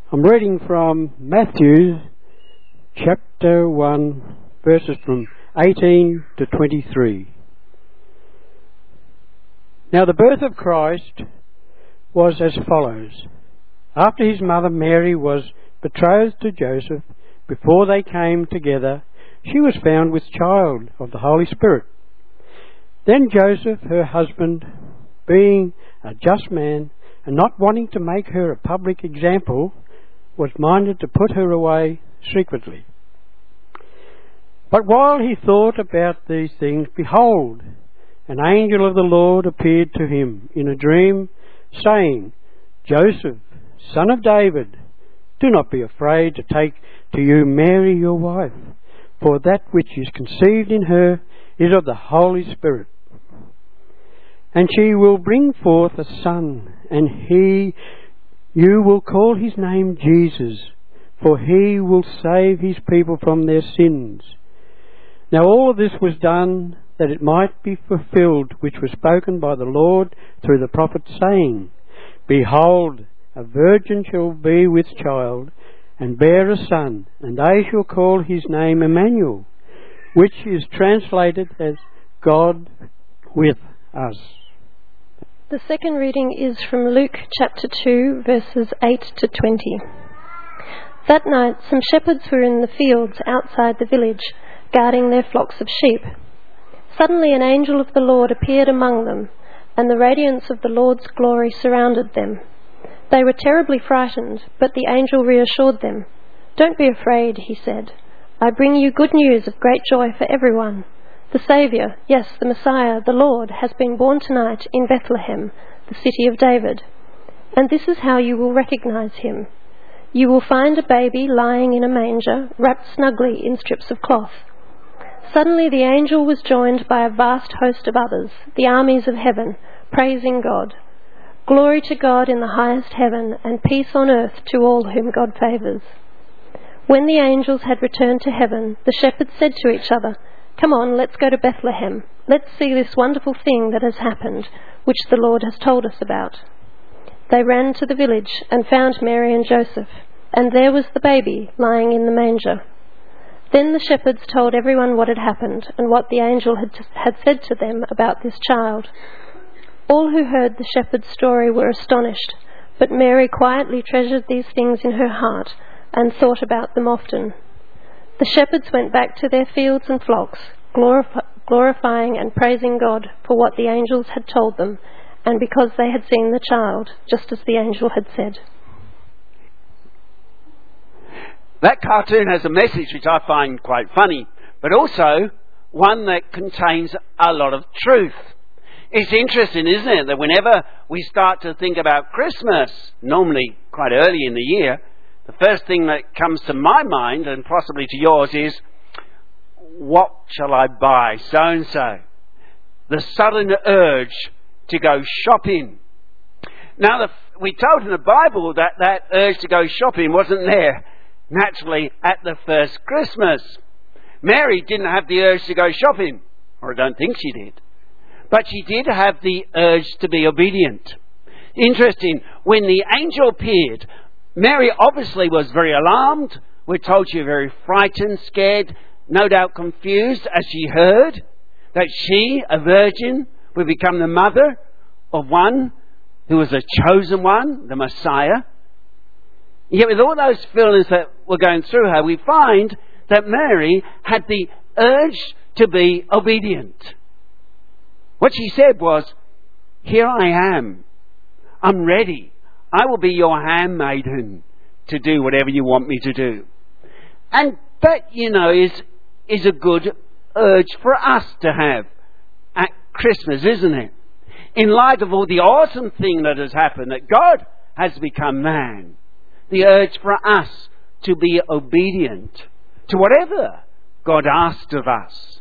I'm reading from Matthew chapter 1, verses from 18 to 23. Now the birth of Christ was as follows. After his mother Mary was betrothed to Joseph, before they came together, she was found with child of the Holy Spirit. Then Joseph, her husband, being a just man, and not wanting to make her a public example, was minded to put her away secretly. But while he thought about these things, behold, an angel of the Lord appeared to him in a dream, saying, Joseph, son of David, do not be afraid to take to you Mary your wife, for that which is conceived in her is of the Holy Spirit. And she will bring forth a son, and you will call his name Jesus, for he will save his people from their sins. Now all of this was done that it might be fulfilled, which was spoken by the Lord through the prophet, saying, Behold, a virgin shall be with child, and bear a son, and they shall call his name Emmanuel, which is translated as God with us. The second reading is from Luke chapter 2, verses 8 to 20. That night some shepherds were in the fields outside the village, guarding their flocks of sheep. Suddenly an angel of the Lord appeared among them, and the radiance of the Lord's glory surrounded them. They were terribly frightened, but the angel reassured them. Don't be afraid, he said. I bring you good news of great joy for everyone. The Saviour, yes, the Messiah, the Lord, has been born tonight in Bethlehem, the city of David. And this is how you will recognize him. You will find a baby lying in a manger, wrapped snugly in strips of cloth. Suddenly the angel was joined by a vast host of others, the armies of heaven, praising God. Glory to God in the highest heaven, and peace on earth to all whom God favours. When the angels had returned to heaven, the shepherds said to each other, Come on, let's go to Bethlehem. Let's see this wonderful thing that has happened, which the Lord has told us about. They ran to the village and found Mary and Joseph, and there was the baby lying in the manger. Then the shepherds told everyone what had happened and what the angel had said to them about this child. All who heard the shepherd's story were astonished, but Mary quietly treasured these things in her heart and thought about them often. The shepherds went back to their fields and flocks, glorifying and praising God for what the angels had told them, and because they had seen the child, just as the angel had said. That cartoon has a message which I find quite funny, but also one that contains a lot of truth. It's interesting, isn't it, that whenever we start to think about Christmas, normally quite early in the year, the first thing that comes to my mind, and possibly to yours, is, what shall I buy so-and-so? The sudden urge to go shopping. Now, we're told in the Bible that urge to go shopping wasn't there naturally at the first Christmas. Mary didn't have the urge to go shopping, or I don't think she did. But she did have the urge to be obedient. Interesting, when the angel appeared, Mary obviously was very alarmed. We're told she was very frightened, scared, no doubt confused as she heard that she, a virgin, would become the mother of one who was a chosen one, the Messiah. Yet with all those feelings that were going through her, we find that Mary had the urge to be obedient. What she said was, Here I am. I'm ready. I will be your handmaiden to do whatever you want me to do. And that, is a good urge for us to have at Christmas, isn't it? In light of all the awesome thing that has happened, that God has become man, the urge for us to be obedient to whatever God asked of us.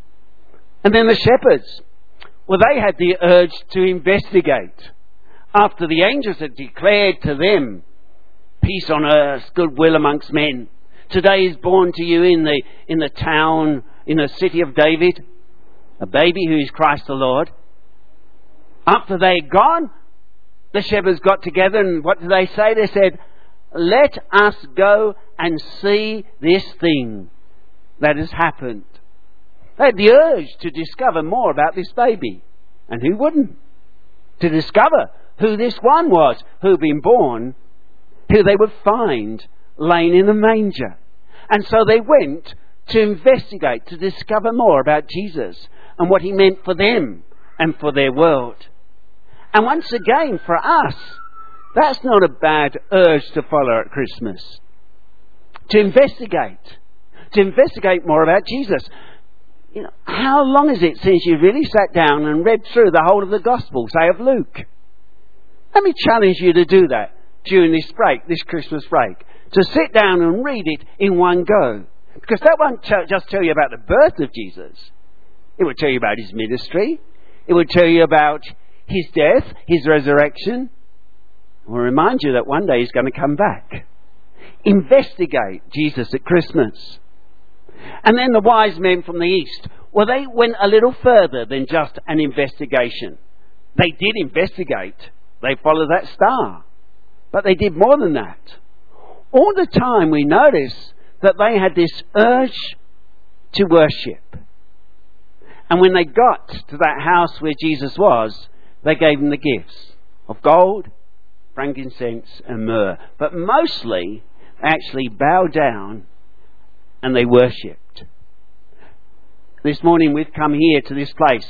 And then the shepherds, well, they had the urge to investigate. After the angels had declared to them, peace on earth, goodwill amongst men. Today is born to you in the town, in the city of David, a baby who is Christ the Lord. After they had gone, the shepherds got together, and what did they say? They said, let us go and see this thing that has happened. They had the urge to discover more about this baby. And who wouldn't? To discover who this one was who had been born, who they would find laying in a manger. And so they went to investigate, to discover more about Jesus and what he meant for them and for their world. And once again, for us, that's not a bad urge to follow at Christmas. To investigate more about Jesus. You know, how long is it since you really sat down and read through the whole of the Gospel, say of Luke? Let me challenge you to do that during this break, this Christmas break. To sit down and read it in one go. Because that won't just tell you about the birth of Jesus. It will tell you about his ministry. It will tell you about his death, his resurrection. It will remind you that one day he's going to come back. Investigate Jesus at Christmas. And then the wise men from the east, well, they went a little further than just an investigation. They did investigate. They followed that star. But they did more than that. All the time we notice that they had this urge to worship. And when they got to that house where Jesus was, they gave him the gifts of gold, frankincense and myrrh. But mostly, they actually bowed down and they worshipped. This morning we've come here to this place,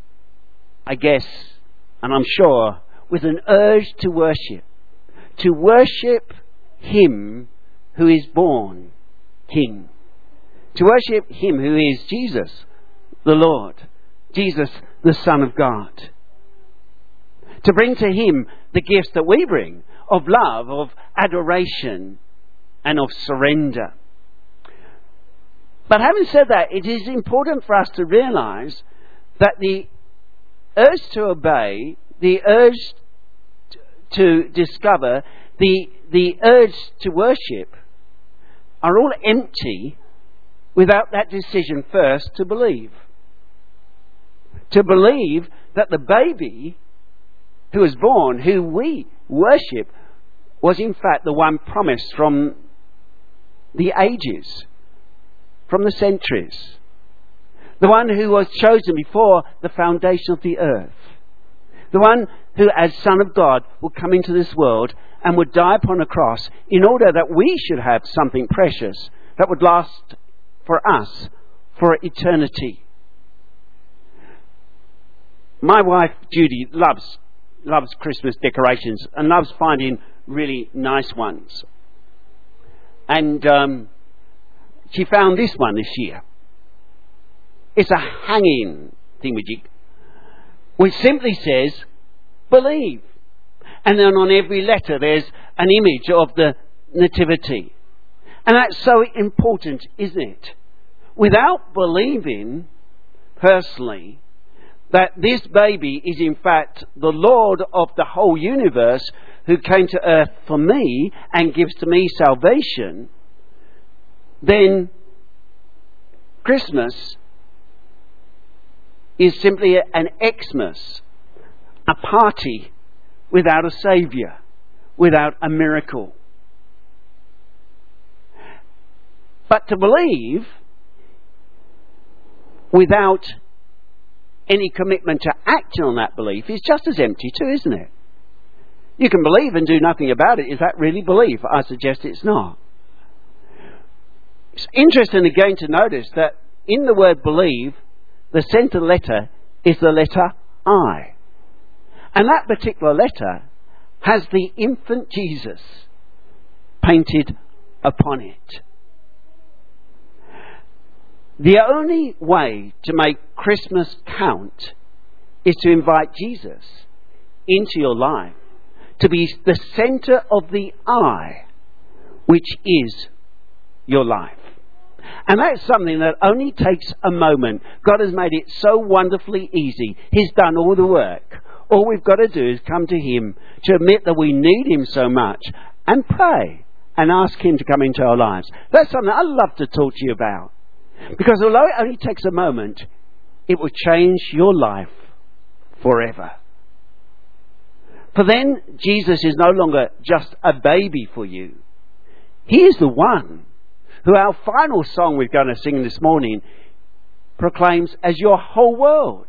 I guess, and I'm sure, with an urge to worship. To worship him who is born King. To worship him who is Jesus, the Lord. Jesus, the Son of God. To bring to him the gifts that we bring of love, of adoration, and of surrender. But having said that, it is important for us to realise that the urge to obey, the urge to discover, the urge to worship are all empty without that decision first to believe. To believe that the baby who was born, who we worship, was in fact the one promised from the ages, from the centuries. The one who was chosen before the foundation of the earth. The one who, as Son of God, would come into this world and would die upon a cross in order that we should have something precious that would last for us for eternity. My wife, Judy, loves Christmas decorations and loves finding really nice ones. And she found this one this year. It's a hanging thingamajig, which simply says, believe. And then on every letter there's an image of the nativity. And that's so important, isn't it? Without believing, personally, that this baby is in fact the Lord of the whole universe who came to earth for me and gives to me salvation, then Christmas is simply an Xmas, a party without a saviour, without a miracle. But to believe without any commitment to act on that belief is just as empty too, isn't it? You can believe and do nothing about it. Is that really belief? I suggest it's not. It's interesting again to notice that in the word believe, the centre letter is the letter I. And that particular letter has the infant Jesus painted upon it. The only way to make Christmas count is to invite Jesus into your life, to be the centre of the I, which is your life. And that's something that only takes a moment. God has made it so wonderfully easy. He's done all the work. All we've got to do is come to him, to admit that we need him so much, and pray and ask him to come into our lives. That's something I love to talk to you about. Because although it only takes a moment, it will change your life forever. For then, Jesus is no longer just a baby for you. He is the one who our final song we're going to sing this morning proclaims as your whole world.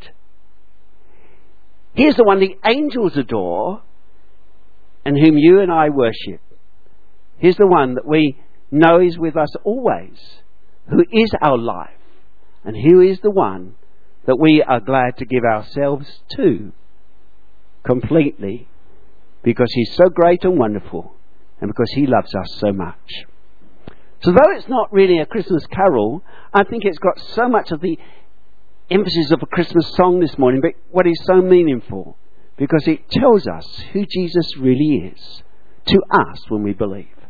He is the one the angels adore and whom you and I worship. He's the one that we know is with us always, who is our life, and who is the one that we are glad to give ourselves to completely, because he's so great and wonderful, and because he loves us so much. So though it's not really a Christmas carol, I think it's got so much of the emphasis of a Christmas song this morning, but what is so meaningful, because it tells us who Jesus really is to us when we believe.